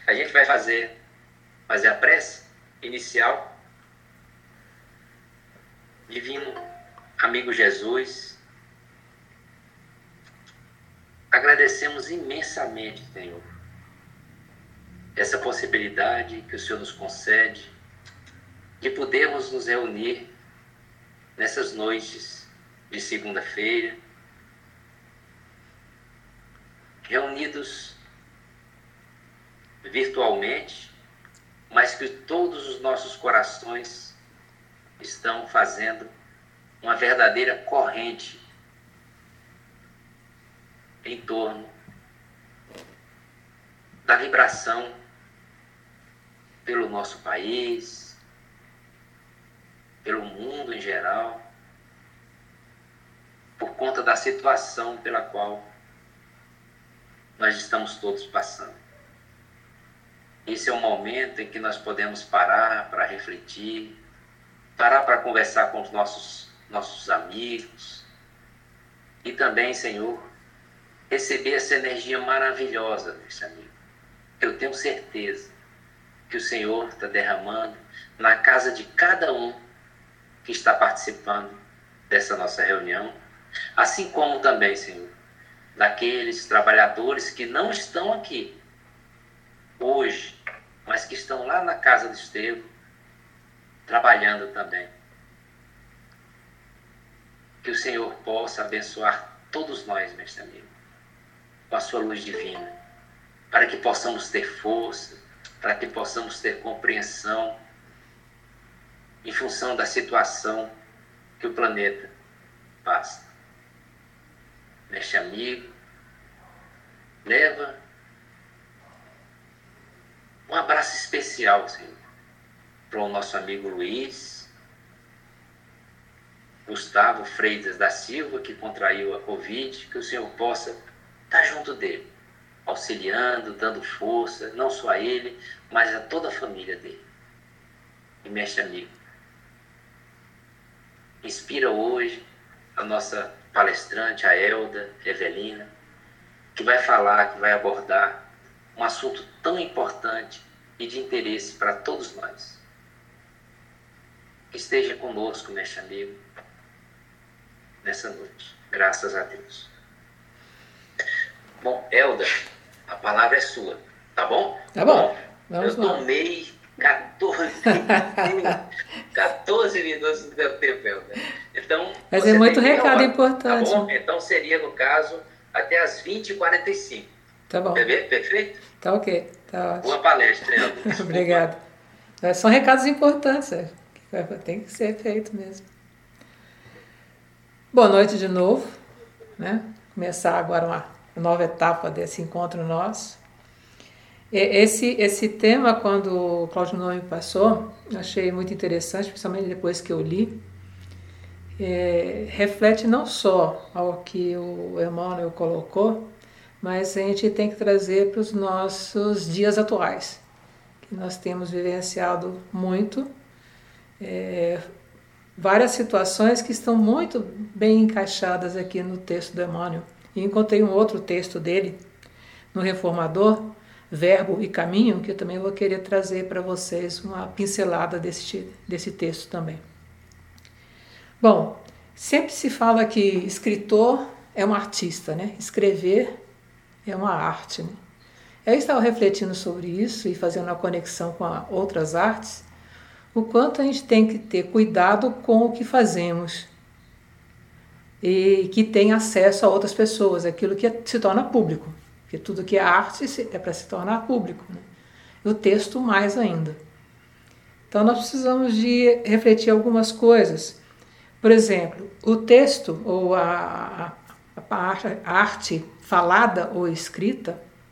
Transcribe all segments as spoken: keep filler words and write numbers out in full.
A gente vai fazer, fazer a prece inicial. Divino amigo Jesus, agradecemos imensamente, Senhor, essa possibilidade que o Senhor nos concede de podermos nos reunir nessas noites de segunda-feira, reunidos virtualmente, mas que todos os nossos corações estão fazendo uma verdadeira corrente em torno da vibração pelo nosso país, pelo mundo em geral, por conta da situação pela qual nós estamos todos passando. Esse é o momento em que nós podemos parar para refletir, parar para conversar com os nossos, nossos amigos e também, Senhor, receber essa energia maravilhosa desse amigo. Eu tenho certeza que o Senhor está derramando na casa de cada um que está participando dessa nossa reunião, assim como também, Senhor, daqueles trabalhadores que não estão aqui hoje, mas que estão lá na casa do Estevão, trabalhando também. Que o Senhor possa abençoar todos nós, mestre amigo, com a sua luz divina, para que possamos ter força, para que possamos ter compreensão em função da situação que o planeta passa. Mestre amigo, leva um abraço especial, Senhor, para o nosso amigo Luiz Gustavo Freitas da Silva, que contraiu a Covid, que o Senhor possa estar junto dele, auxiliando, dando força, não só a ele, mas a toda a família dele. E mestre amigo, inspira hoje a nossa palestrante, a Elda Evelina, que vai falar, que vai abordar um assunto tão importante e de interesse para todos nós. Esteja conosco, mestre amigo, nessa noite. Graças a Deus. Bom, Elda, a palavra é sua, tá bom? Tá bom. Vamos eu tomei quatorze, quatorze minutos do meu tempo, Elda. Então, mas é muito recado importante. Tá bom? Então seria, no caso, até as vinte e quarenta e cinco. Tá bom. Perfeito? Tá ok. Tá ótimo. Boa palestra, Elda. Obrigada. São recados importantes, é. Tem que ser feito mesmo. Boa noite de novo, né? Começar agora uma nova etapa desse encontro nosso. Esse, esse tema, quando o Cláudio Noe me passou, achei muito interessante, principalmente depois que eu li. É, reflete não só ao que o Emmanuel colocou, mas a gente tem que trazer para os nossos dias atuais, que nós temos vivenciado muito, é, várias situações que estão muito bem encaixadas aqui no texto do Emmanuel. E encontrei um outro texto dele, no Reformador, Verbo e Caminho, que eu também vou querer trazer para vocês uma pincelada desse, desse texto também. Bom, sempre se fala que escritor é um artista, né? Escrever é uma arte, né? Eu estava refletindo sobre isso e fazendo uma conexão com a outras artes, o quanto a gente tem que ter cuidado com o que fazemos e que tem acesso a outras pessoas, aquilo que se torna público, porque tudo que é arte é para se tornar público, né? E o texto mais ainda. Então nós precisamos de refletir algumas coisas. Por exemplo, o texto ou a, a, a arte falada ou escrita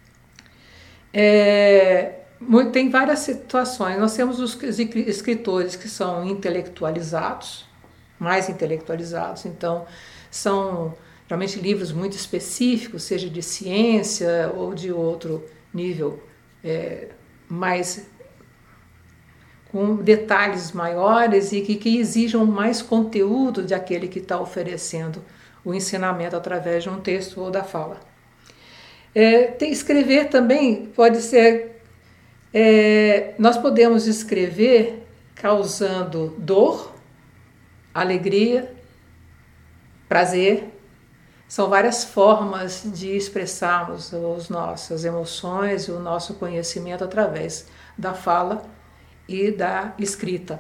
é, tem várias situações. Nós temos os escritores que são intelectualizados, mais intelectualizados, então são realmente livros muito específicos, seja de ciência ou de outro nível, é, mais com detalhes maiores e que, que exijam mais conteúdo de aquele que está oferecendo o ensinamento através de um texto ou da fala. É, tem, escrever também pode ser É, nós podemos escrever causando dor, alegria, prazer. São várias formas de expressarmos as nossas emoções e o nosso conhecimento através da fala e da escrita.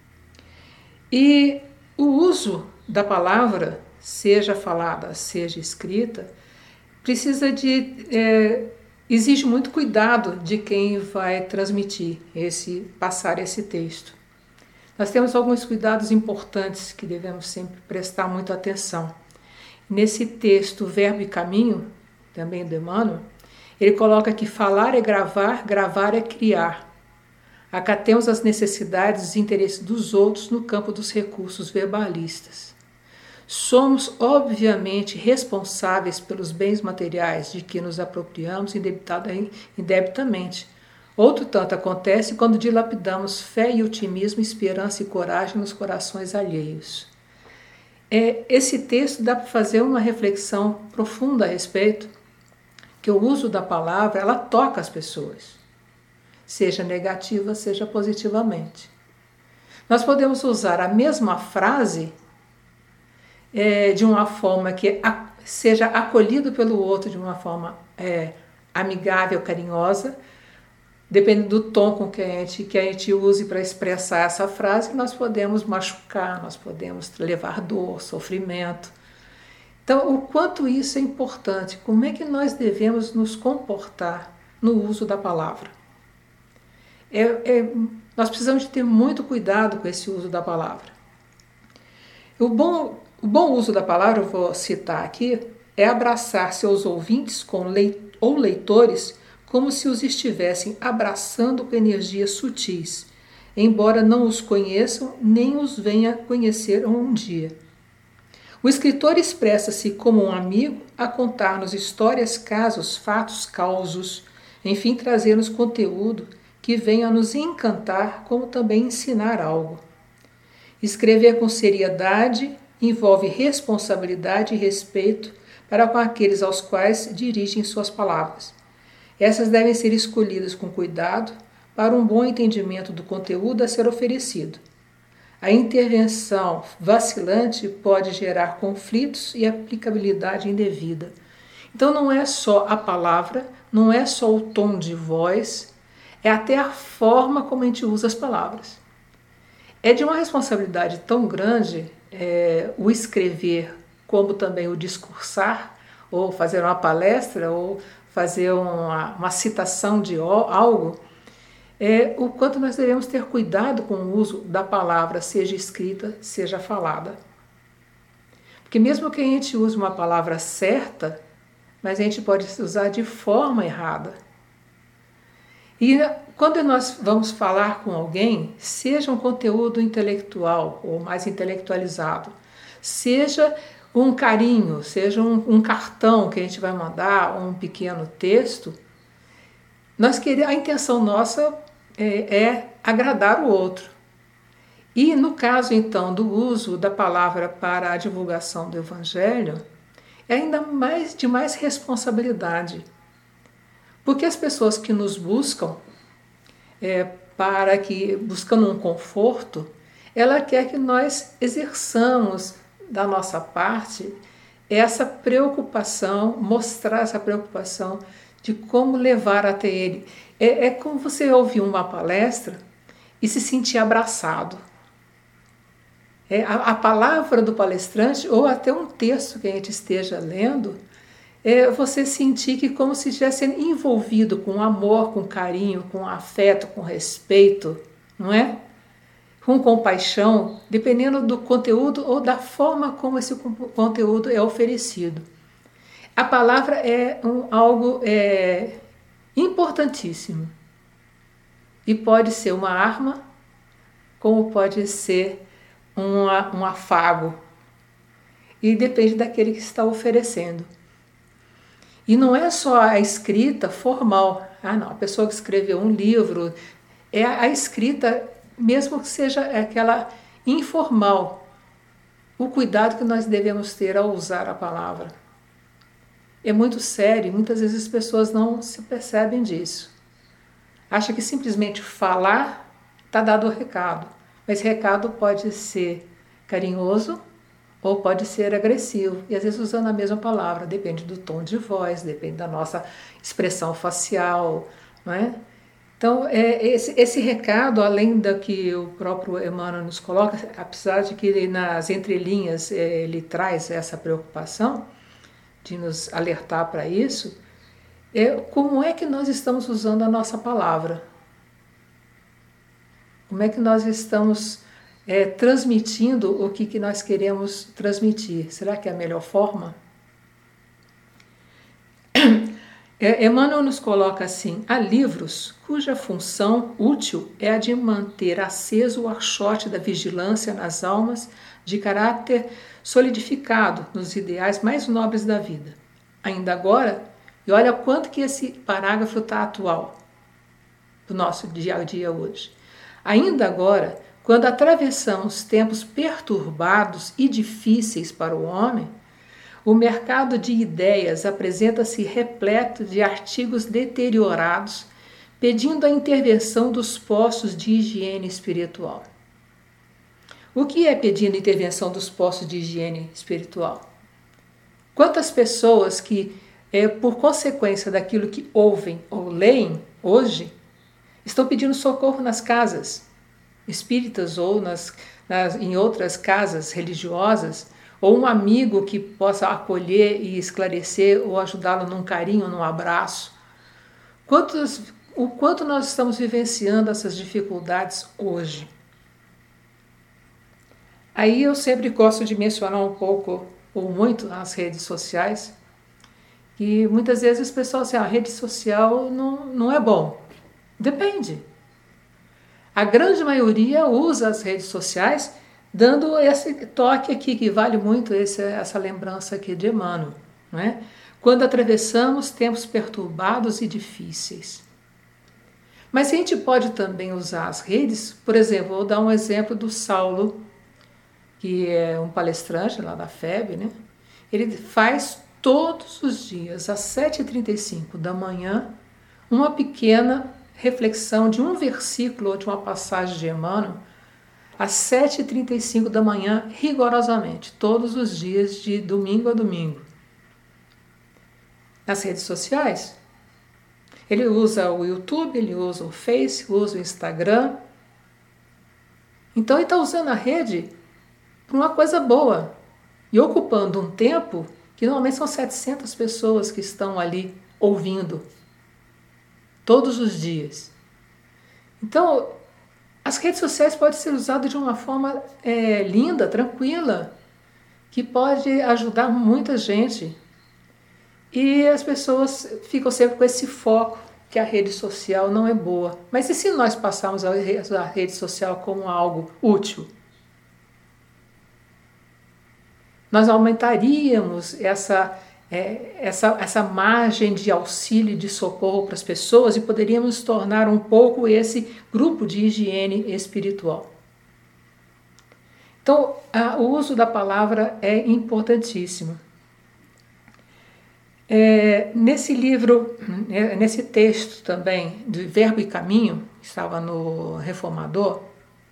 E o uso da palavra, seja falada, seja escrita, precisa de é, exige muito cuidado de quem vai transmitir esse, passar esse texto. Nós temos alguns cuidados importantes que devemos sempre prestar muita atenção. Nesse texto, Verbo e Caminho, também do Emmanuel, ele coloca que falar é gravar, gravar é criar. Acatemos as necessidades e os interesses dos outros no campo dos recursos verbalistas. Somos, obviamente, responsáveis pelos bens materiais de que nos apropriamos indebitamente. Outro tanto acontece quando dilapidamos fé e otimismo, esperança e coragem nos corações alheios. É, esse texto dá para fazer uma reflexão profunda a respeito, que o uso da palavra, ela toca as pessoas, seja negativa, seja positivamente. Nós podemos usar a mesma frase é, de uma forma que a, seja acolhido pelo outro de uma forma é, amigável, carinhosa, dependendo do tom com que a gente, que a gente use para expressar essa frase, nós podemos machucar, nós podemos levar dor, sofrimento. Então, o quanto isso é importante, como é que nós devemos nos comportar no uso da palavra? É, é, nós precisamos de ter muito cuidado com esse uso da palavra. O bom, o bom uso da palavra, eu vou citar aqui, é abraçar seus ouvintes com leit- ou leitores como se os estivessem abraçando com energias sutis, embora não os conheçam nem os venha conhecer um dia. O escritor expressa-se como um amigo a contar-nos histórias, casos, fatos, causos, enfim, trazer-nos conteúdo que venha a nos encantar, como também ensinar algo. Escrever com seriedade envolve responsabilidade e respeito para com aqueles aos quais dirigem suas palavras. Essas devem ser escolhidas com cuidado para um bom entendimento do conteúdo a ser oferecido. A intervenção vacilante pode gerar conflitos e aplicabilidade indevida. Então não é só a palavra, não é só o tom de voz, é até a forma como a gente usa as palavras. É de uma responsabilidade tão grande é, o escrever, como também o discursar, ou fazer uma palestra, ou fazer uma, uma citação de algo, é o quanto nós devemos ter cuidado com o uso da palavra, seja escrita, seja falada. Porque mesmo que a gente use uma palavra certa, mas a gente pode usar de forma errada. E quando nós vamos falar com alguém, seja um conteúdo intelectual ou mais intelectualizado, seja um carinho, seja um, um cartão que a gente vai mandar, um pequeno texto, nós queremos, a intenção nossa é, é agradar o outro. E no caso então do uso da palavra para a divulgação do Evangelho, é ainda mais de mais responsabilidade. Porque as pessoas que nos buscam, é, para que, buscando um conforto, ela quer que nós exerçamos da nossa parte essa preocupação, mostrar essa preocupação de como levar até ele. É, é como você ouvir uma palestra e se sentir abraçado. É, a, a palavra do palestrante, ou até um texto que a gente esteja lendo, é você sentir que como se estivesse envolvido com amor, com carinho, com afeto, com respeito, não é? Com compaixão, dependendo do conteúdo ou da forma como esse conteúdo é oferecido. A palavra é um, algo é, importantíssimo. E pode ser uma arma, como pode ser uma, um afago. E depende daquele que está oferecendo. E não é só a escrita formal. Ah, não, a pessoa que escreveu um livro, é a escrita, mesmo que seja aquela informal, o cuidado que nós devemos ter ao usar a palavra. É muito sério, muitas vezes as pessoas não se percebem disso. acha que simplesmente falar está dado o recado. Mas recado pode ser carinhoso ou pode ser agressivo. E às vezes usando a mesma palavra, depende do tom de voz, depende da nossa expressão facial, não é? Então, é, esse, esse recado, além da que o próprio Emmanuel nos coloca, apesar de que nas entrelinhas é, ele traz essa preocupação de nos alertar para isso, é como é que nós estamos usando a nossa palavra? Como é que nós estamos é, transmitindo o que, que nós queremos transmitir? Será que é a melhor forma? Emmanuel nos coloca assim: há livros cuja função útil é a de manter aceso o archote da vigilância nas almas de caráter solidificado nos ideais mais nobres da vida. Ainda agora, e olha quanto que esse parágrafo está atual do nosso dia a dia hoje. Ainda agora, quando atravessamos tempos perturbados e difíceis para o homem, o mercado de ideias apresenta-se repleto de artigos deteriorados, pedindo a intervenção dos postos de higiene espiritual. O que é pedindo intervenção dos postos de higiene espiritual? Quantas pessoas que, é, por consequência daquilo que ouvem ou leem hoje, estão pedindo socorro nas casas espíritas ou nas, nas, em outras casas religiosas, ou um amigo que possa acolher e esclarecer ou ajudá-lo num carinho, num abraço. Quantos, o quanto nós estamos vivenciando essas dificuldades hoje? Aí eu sempre gosto de mencionar um pouco, ou muito, as redes sociais, que muitas vezes as pessoas dizem, ah, a rede social não, não é bom. Depende. A grande maioria usa as redes sociais dando esse toque aqui, que vale muito esse, essa lembrança aqui de Emmanuel, não é? Quando atravessamos tempos perturbados e difíceis. Mas a gente pode também usar as redes, por exemplo, vou dar um exemplo do Saulo, que é um palestrante lá da F E B, né? Ele faz todos os dias, às sete e trinta e cinco da manhã, uma pequena reflexão de um versículo ou de uma passagem de Emmanuel, às sete e trinta e cinco da manhã, rigorosamente, todos os dias, de domingo a domingo. Nas redes sociais, ele usa o YouTube, ele usa o Face, usa o Instagram. Então ele está usando a rede para uma coisa boa e ocupando um tempo que normalmente são setecentas pessoas que estão ali ouvindo todos os dias. Então, as redes sociais podem ser usadas de uma forma é, linda, tranquila, que pode ajudar muita gente. E as pessoas ficam sempre com esse foco que a rede social não é boa. Mas e se nós passarmos a rede social como algo útil? Nós aumentaríamos essa, é, essa, essa margem de auxílio e de socorro para as pessoas e poderíamos tornar um pouco esse grupo de higiene espiritual. Então, a, o uso da palavra é importantíssimo. É, nesse livro, nesse texto também, de Verbo e Caminho, que estava no Reformador,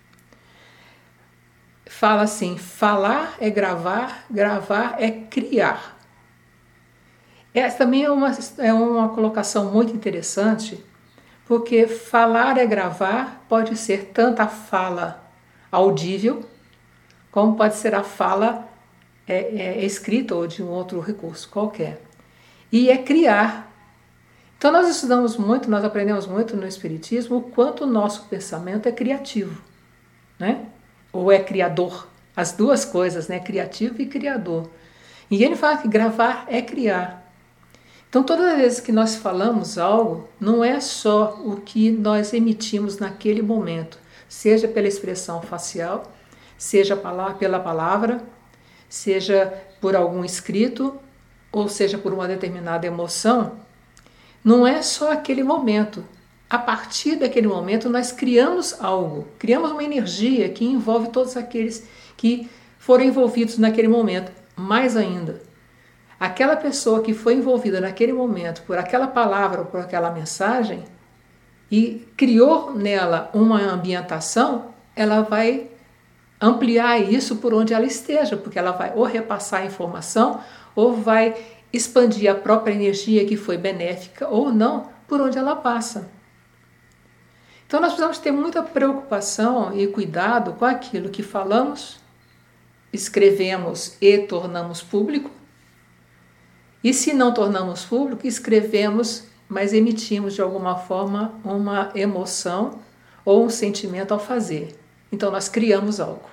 fala assim: falar é gravar, gravar é criar. Essa também é uma, é uma colocação muito interessante, porque falar é gravar pode ser tanto a fala audível, como pode ser a fala é, é, escrita ou de um outro recurso qualquer. E é criar. Então nós estudamos muito, nós aprendemos muito no Espiritismo o quanto o nosso pensamento é criativo, né? Ou é criador, as duas coisas, né? Criativo e criador. E ele fala que gravar é criar. Então todas as vezes que nós falamos algo, não é só o que nós emitimos naquele momento, seja pela expressão facial, seja pela palavra, seja por algum escrito, ou seja por uma determinada emoção, não é só aquele momento. A partir daquele momento nós criamos algo, criamos uma energia que envolve todos aqueles que foram envolvidos naquele momento. Mais ainda, aquela pessoa que foi envolvida naquele momento por aquela palavra ou por aquela mensagem e criou nela uma ambientação, ela vai ampliar isso por onde ela esteja, porque ela vai ou repassar a informação ou vai expandir a própria energia que foi benéfica ou não por onde ela passa. Então nós precisamos ter muita preocupação e cuidado com aquilo que falamos, escrevemos e tornamos público. E se não tornamos público, escrevemos, mas emitimos de alguma forma uma emoção ou um sentimento ao fazer. Então nós criamos algo.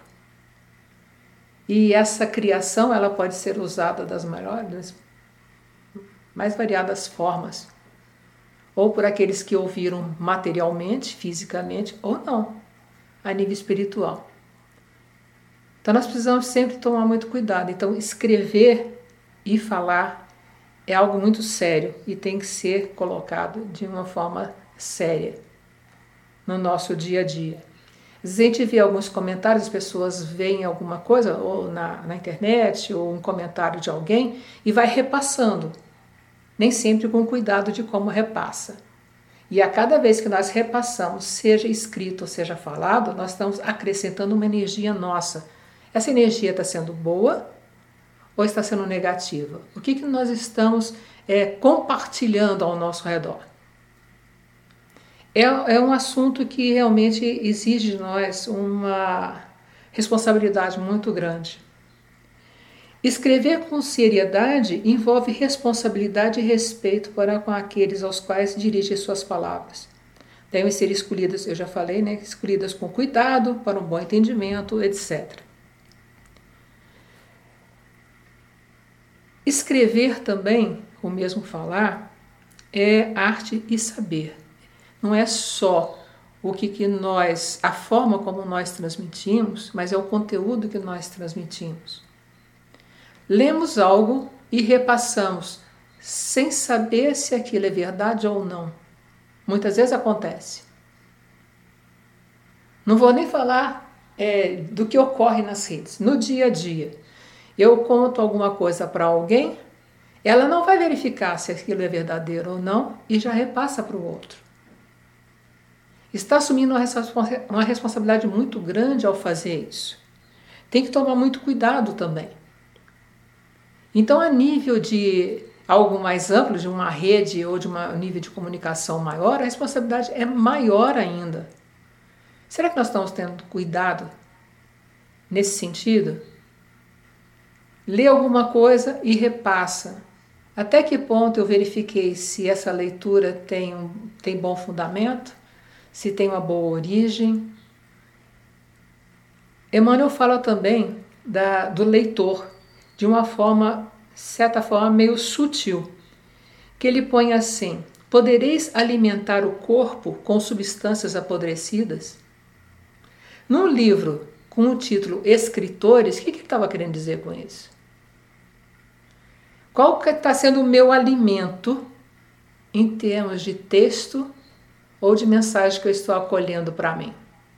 E essa criação ela pode ser usada das maiores, mais variadas formas. Ou por aqueles que ouviram materialmente, fisicamente, ou não, a nível espiritual. Então nós precisamos sempre tomar muito cuidado. Então escrever e falar é algo muito sério e tem que ser colocado de uma forma séria no nosso dia a dia. Às vezes a gente vê alguns comentários, as pessoas veem alguma coisa, ou na, na internet, ou um comentário de alguém, e vai repassando. Nem sempre com cuidado de como repassa. E a cada vez que nós repassamos, seja escrito ou seja falado, nós estamos acrescentando uma energia nossa. Essa energia está sendo boa ou está sendo negativa? O que, que nós estamos é, compartilhando ao nosso redor? É, é um assunto que realmente exige de nós uma responsabilidade muito grande. Escrever com seriedade envolve responsabilidade e respeito para com aqueles aos quais dirige suas palavras. Devem ser escolhidas, eu já falei, né, escolhidas com cuidado, para um bom entendimento, etcétera. Escrever também, o mesmo falar, é arte e saber. Não é só o que, que nós, a forma como nós transmitimos, mas é o conteúdo que nós transmitimos. Lemos algo e repassamos, sem saber se aquilo é verdade ou não. Muitas vezes acontece. Não vou nem falar é, do que ocorre nas redes. No dia a dia, eu conto alguma coisa para alguém, ela não vai verificar se aquilo é verdadeiro ou não e já repassa para o outro. Está assumindo uma, responsa- uma responsabilidade muito grande ao fazer isso. Tem que tomar muito cuidado também. Então, a nível de algo mais amplo, de uma rede ou de um nível de comunicação maior, a responsabilidade é maior ainda. Será que nós estamos tendo cuidado nesse sentido? Lê alguma coisa e repassa. Até que ponto eu verifiquei se essa leitura tem, um, tem bom fundamento, se tem uma boa origem? Emmanuel fala também da, do leitor, de uma forma, certa forma, meio sutil, que ele põe assim: podereis alimentar o corpo com substâncias apodrecidas? Num livro com o título Escritores, o que ele estava querendo dizer com isso? Qual que está sendo o meu alimento em termos de texto ou de mensagem que eu estou acolhendo para mim?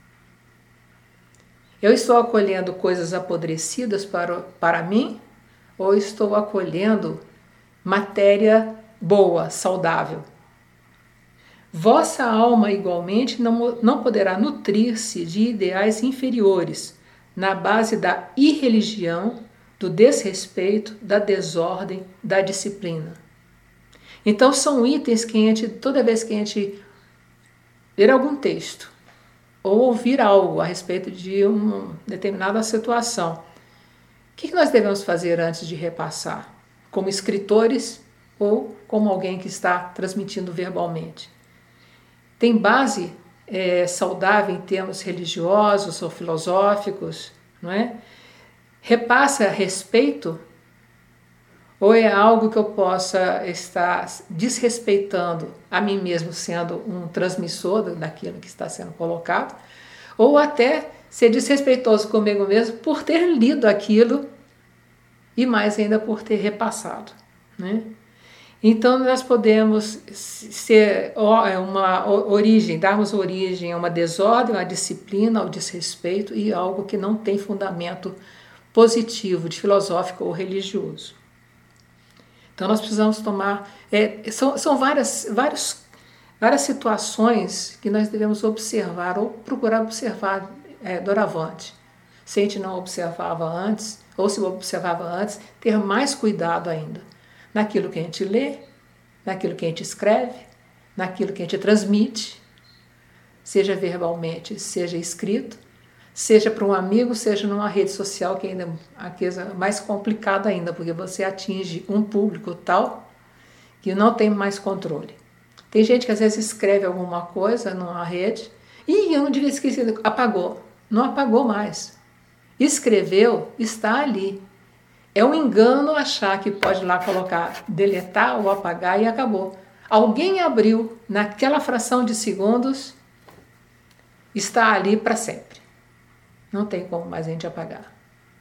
Eu estou acolhendo coisas apodrecidas para, para mim? Ou estou acolhendo matéria boa, saudável? Vossa alma, igualmente, não, não poderá nutrir-se de ideais inferiores, na base da irreligião, do desrespeito, da desordem, da disciplina. Então, são itens que a gente, toda vez que a gente ler algum texto, ou ouvir algo a respeito de uma determinada situação, o que nós devemos fazer antes de repassar? Como escritores ou como alguém que está transmitindo verbalmente? Tem base é, saudável em termos religiosos ou filosóficos, não é? Repassa a respeito? Ou é algo que eu possa estar desrespeitando a mim mesmo, sendo um transmissor daquilo que está sendo colocado? Ou até ser desrespeitoso comigo mesmo por ter lido aquilo e mais ainda por ter repassado, né? Então nós podemos ser uma origem, darmos origem a uma desordem, uma disciplina, ao desrespeito e algo que não tem fundamento positivo, de filosófico ou religioso. Então nós precisamos tomar, é, são, são várias, vários várias situações que nós devemos observar ou procurar observar é, doravante. Se a gente não observava antes, ou se observava antes, ter mais cuidado ainda naquilo que a gente lê, naquilo que a gente escreve, naquilo que a gente transmite, seja verbalmente, seja escrito, seja para um amigo, seja numa rede social, que ainda é a coisa mais complicada ainda, porque você atinge um público tal que não tem mais controle. Tem gente que às vezes escreve alguma coisa numa rede e eu não devia esquecer, apagou. Não apagou mais. Escreveu, está ali. É um engano achar que pode lá colocar deletar ou apagar e acabou. Alguém abriu naquela fração de segundos, está ali para sempre. Não tem como mais a gente apagar.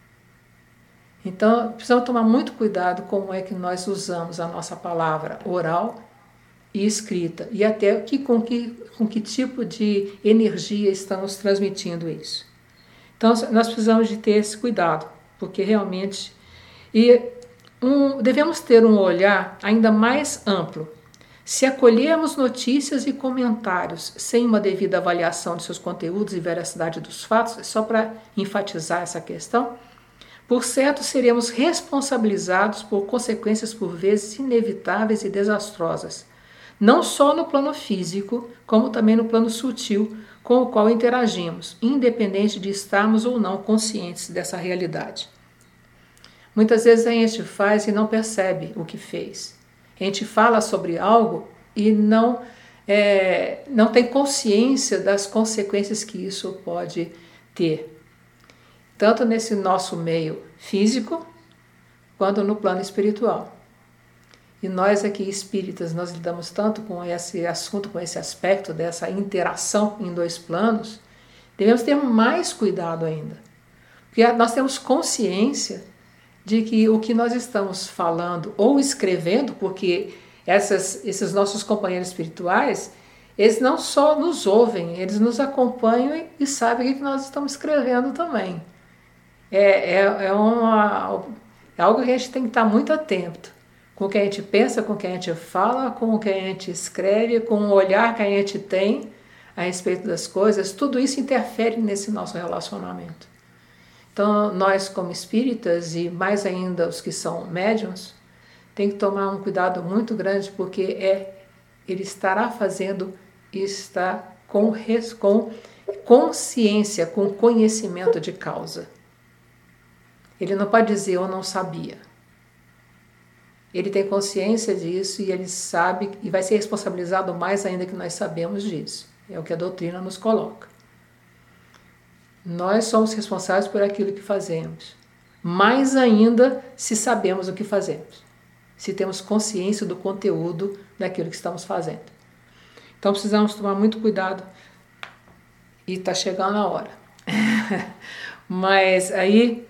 Então, precisamos tomar muito cuidado como é que nós usamos a nossa palavra oral e escrita, e até que, com, que, com que tipo de energia estamos transmitindo isso. Então, nós precisamos de ter esse cuidado, porque realmente... E um, devemos ter um olhar ainda mais amplo. Se acolhermos notícias e comentários sem uma devida avaliação de seus conteúdos e veracidade dos fatos, só para enfatizar essa questão, por certo seremos responsabilizados por consequências por vezes inevitáveis e desastrosas, não só no plano físico, como também no plano sutil com o qual interagimos, independente de estarmos ou não conscientes dessa realidade. Muitas vezes a gente faz e não percebe o que fez. A gente fala sobre algo e não, é, não tem consciência das consequências que isso pode ter. Tanto nesse nosso meio físico, quanto no plano espiritual. E nós aqui espíritas, nós lidamos tanto com esse assunto, com esse aspecto dessa interação em dois planos, devemos ter mais cuidado ainda. Porque nós temos consciência de que o que nós estamos falando ou escrevendo, porque essas, esses nossos companheiros espirituais, eles não só nos ouvem, eles nos acompanham e, e sabem o que nós estamos escrevendo também. É, é, é, uma, é algo que a gente tem que estar muito atento, com o que a gente pensa, com o que a gente fala, com o que a gente escreve, com o olhar que a gente tem a respeito das coisas, tudo isso interfere nesse nosso relacionamento. Então, nós como espíritas, e mais ainda os que são médiuns, tem que tomar um cuidado muito grande, porque é, ele estará fazendo e está com, com consciência, com conhecimento de causa. Ele não pode dizer eu não sabia. Ele tem consciência disso e ele sabe e vai ser responsabilizado mais ainda que nós sabemos disso. É o que a doutrina nos coloca. Nós somos responsáveis por aquilo que fazemos. Mais ainda se sabemos o que fazemos. Se temos consciência do conteúdo daquilo que estamos fazendo. Então precisamos tomar muito cuidado. E está chegando a hora. Mas aí,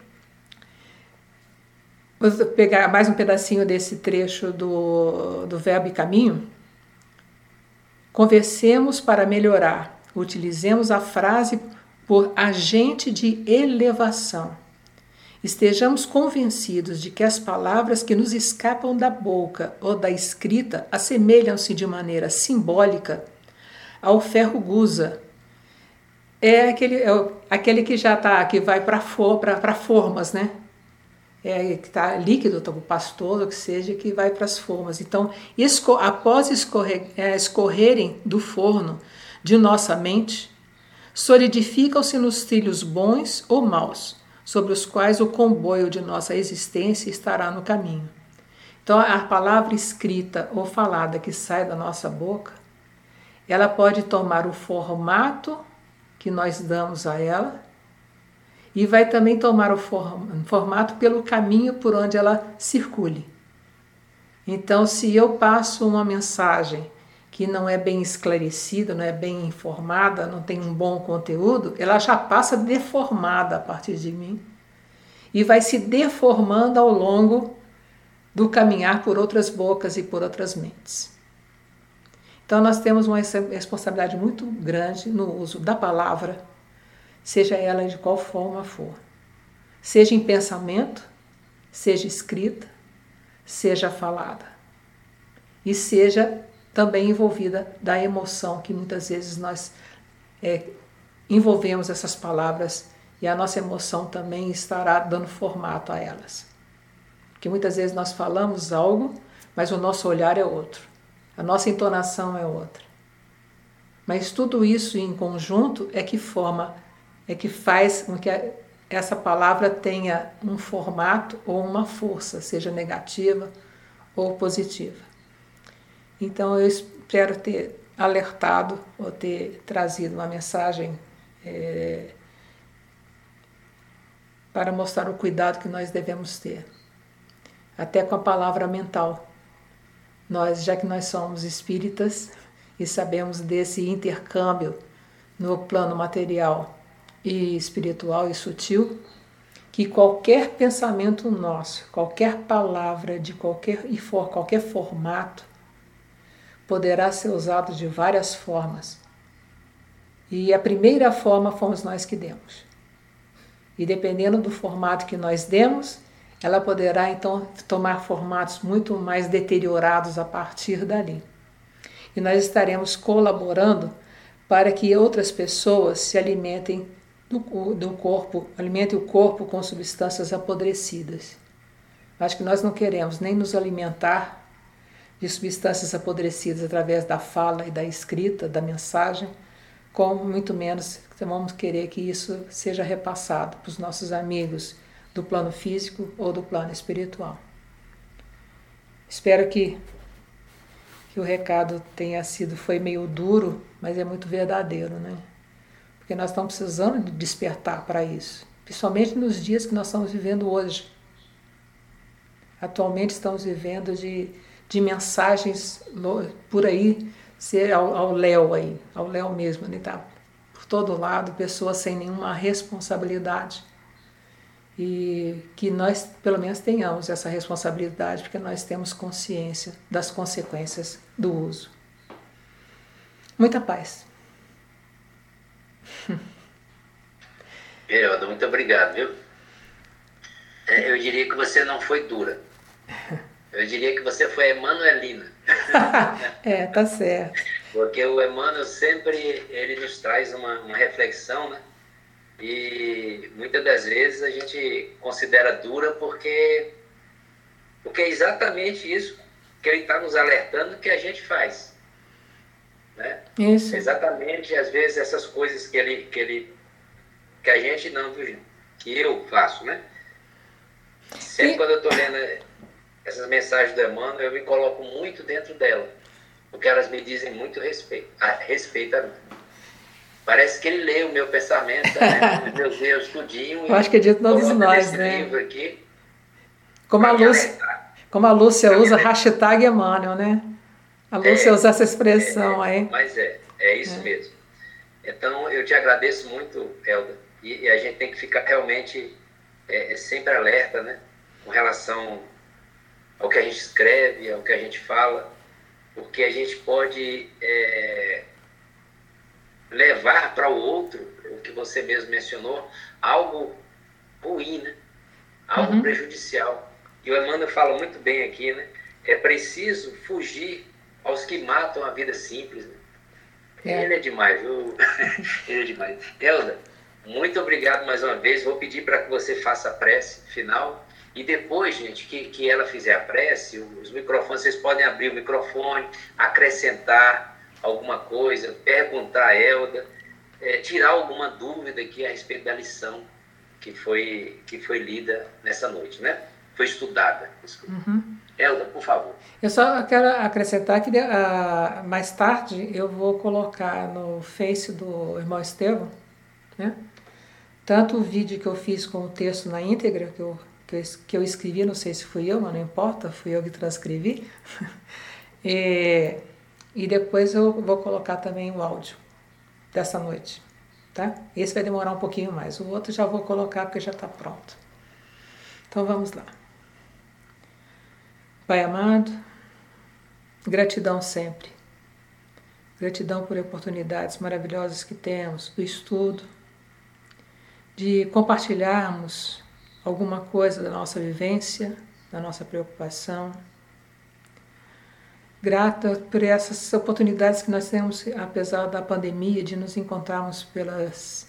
vou pegar mais um pedacinho desse trecho do, do Verbo e Caminho. Conversemos para melhorar. Utilizemos a frase por agente de elevação. Estejamos convencidos de que as palavras que nos escapam da boca ou da escrita assemelham-se de maneira simbólica ao ferro gusa. É aquele, é aquele que já está, que vai para for, formas, né? É, que está líquido, tá, pastoso, que seja, que vai para as formas. Então, esco, após escorrer, é, escorrerem do forno de nossa mente, solidificam-se nos trilhos bons ou maus, sobre os quais o comboio de nossa existência estará no caminho. Então, a palavra escrita ou falada que sai da nossa boca, ela pode tomar o formato que nós damos a ela e vai também tomar o formato pelo caminho por onde ela circule. Então, se eu passo uma mensagem que não é bem esclarecida, não é bem informada, não tem um bom conteúdo, ela já passa deformada a partir de mim e vai se deformando ao longo do caminhar por outras bocas e por outras mentes. Então nós temos uma responsabilidade muito grande no uso da palavra, seja ela de qual forma for. Seja em pensamento, seja escrita, seja falada. E seja também envolvida da emoção, que muitas vezes nós é, envolvemos essas palavras e a nossa emoção também estará dando formato a elas. Porque muitas vezes nós falamos algo, mas o nosso olhar é outro, a nossa entonação é outra. Mas tudo isso em conjunto é que forma, é que faz com que essa palavra tenha um formato ou uma força, seja negativa ou positiva. Então eu espero ter alertado ou ter trazido uma mensagem é, para mostrar o cuidado que nós devemos ter. Até com a palavra mental. Nós, já que nós somos espíritas e sabemos desse intercâmbio no plano material e espiritual e sutil, que qualquer pensamento nosso, qualquer palavra de qualquer e for qualquer formato poderá ser usado de várias formas. E a primeira forma fomos nós que demos. E dependendo do formato que nós demos, ela poderá então tomar formatos muito mais deteriorados a partir dali. E nós estaremos colaborando para que outras pessoas se alimentem do, do corpo, alimentem o corpo com substâncias apodrecidas. Acho que nós não queremos nem nos alimentar de substâncias apodrecidas através da fala e da escrita, da mensagem, como muito menos vamos querer que isso seja repassado para os nossos amigos do plano físico ou do plano espiritual. Espero que, que o recado tenha sido, foi meio duro, mas é muito verdadeiro, né? Porque nós estamos precisando de despertar para isso, principalmente nos dias que nós estamos vivendo hoje. Atualmente estamos vivendo de, de mensagens por aí, ser ao, ao léu aí, ao léu mesmo, né? Tá por todo lado, pessoas sem nenhuma responsabilidade. E que nós, pelo menos, tenhamos essa responsabilidade, porque nós temos consciência das consequências do uso. Muita paz. Geraldo, muito obrigado, viu? Eu diria que você não foi dura. Eu diria que você foi Emanuelina. É, tá certo. Porque o Emmanuel sempre ele nos traz uma, uma reflexão, né? E muitas das vezes a gente considera dura porque, porque é exatamente isso que ele está nos alertando que a gente faz. Né? Isso. Exatamente, às vezes, essas coisas que ele, que ele que a gente não, que eu faço, né? Sempre e... quando eu estou lendo essas mensagens do Emmanuel, eu me coloco muito dentro dela, porque elas me dizem muito respeito, a respeito a mim. Parece que ele lê o meu pensamento, né? Meu Deus, tudinho. Eu acho que é de todos nós, né? Livro aqui, como, a Lúcia, como a Lúcia usa hashtag Emmanuel, né? A Lúcia é, usa essa expressão é, é, aí. Mas é, é isso é. mesmo. Então, eu te agradeço muito, Elda. E, e a gente tem que ficar realmente é, sempre alerta, né? Com relação ao que a gente escreve, ao que a gente fala, porque a gente pode é, levar para o outro, o que você mesmo mencionou, algo ruim, né? Algo uhum. prejudicial. E o Emmanuel fala muito bem aqui, né? É preciso fugir aos que matam a vida simples. Né? É. Ele é demais, viu? Ele é demais. Elda, muito obrigado mais uma vez. Vou pedir para que você faça a prece final. E depois, gente, que, que ela fizer a prece, os microfones, vocês podem abrir o microfone, acrescentar alguma coisa, perguntar a Elda, é, tirar alguma dúvida aqui a respeito da lição que foi, que foi lida nessa noite, né? Foi estudada. Uhum. Elda, por favor. Eu só quero acrescentar que uh, mais tarde eu vou colocar no Face do irmão Estevão, né? Tanto o vídeo que eu fiz com o texto na íntegra, que eu, que eu, que eu escrevi, não sei se fui eu, mas não importa, fui eu que transcrevi. e, e depois eu vou colocar também o áudio dessa noite, tá? Esse vai demorar um pouquinho mais, o outro já vou colocar porque já está pronto. Então vamos lá. Pai amado, gratidão sempre. Gratidão por oportunidades maravilhosas que temos do estudo, de compartilharmos alguma coisa da nossa vivência, da nossa preocupação. grata por essas oportunidades que nós temos, apesar da pandemia, de nos encontrarmos pelas,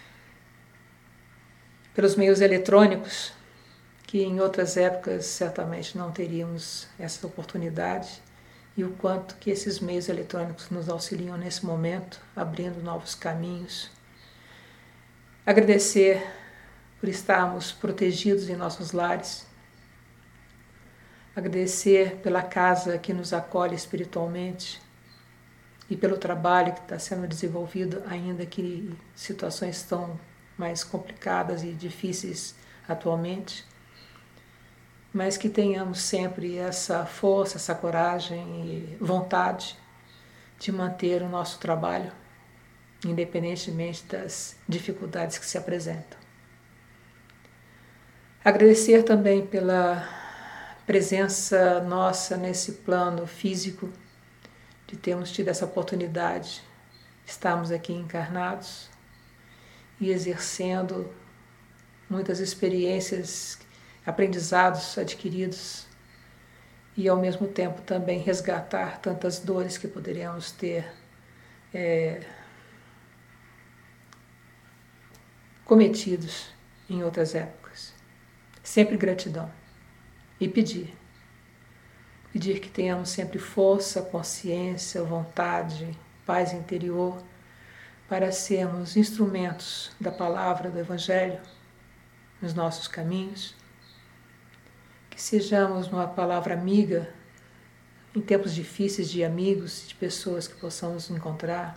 pelos meios eletrônicos, que em outras épocas certamente não teríamos essa oportunidade, e o quanto que esses meios eletrônicos nos auxiliam nesse momento, abrindo novos caminhos. Agradecer por estarmos protegidos em nossos lares, agradecer pela casa que nos acolhe espiritualmente e pelo trabalho que está sendo desenvolvido, ainda que situações tão mais complicadas e difíceis atualmente, mas que tenhamos sempre essa força, essa coragem e vontade de manter o nosso trabalho, independentemente das dificuldades que se apresentam. Agradecer também pela presença nossa nesse plano físico, de termos tido essa oportunidade, estarmos aqui encarnados e exercendo muitas experiências, aprendizados adquiridos e ao mesmo tempo também resgatar tantas dores que poderíamos ter é, cometidos em outras épocas. Sempre gratidão e pedir. Pedir que tenhamos sempre força, consciência, vontade, paz interior para sermos instrumentos da palavra do Evangelho nos nossos caminhos. Que sejamos uma palavra amiga em tempos difíceis de amigos, de pessoas que possamos encontrar.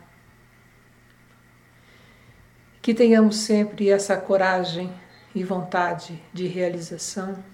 Que tenhamos sempre essa coragem e vontade de realização.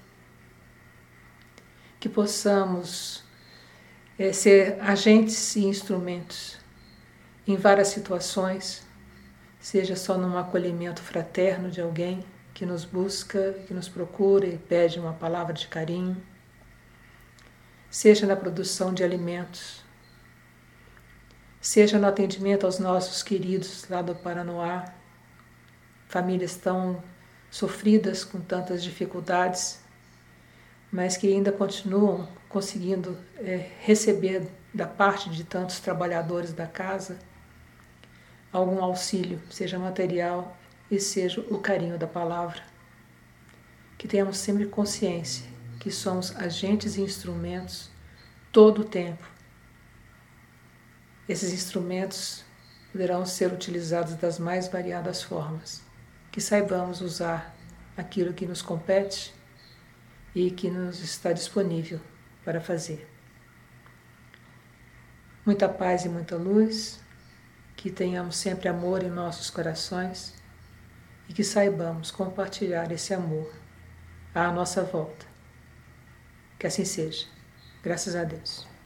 Que possamos é, ser agentes e instrumentos em várias situações, seja só num acolhimento fraterno de alguém que nos busca, que nos procura e pede uma palavra de carinho, seja na produção de alimentos, seja no atendimento aos nossos queridos lá do Paranoá, famílias tão sofridas com tantas dificuldades, mas que ainda continuam conseguindo é, receber da parte de tantos trabalhadores da casa algum auxílio, seja material e seja o carinho da palavra. Que tenhamos sempre consciência que somos agentes e instrumentos todo o tempo. Esses instrumentos poderão ser utilizados das mais variadas formas. Que saibamos usar aquilo que nos compete e que nos está disponível para fazer. Muita paz e muita luz, que tenhamos sempre amor em nossos corações e que saibamos compartilhar esse amor à nossa volta. Que assim seja. Graças a Deus.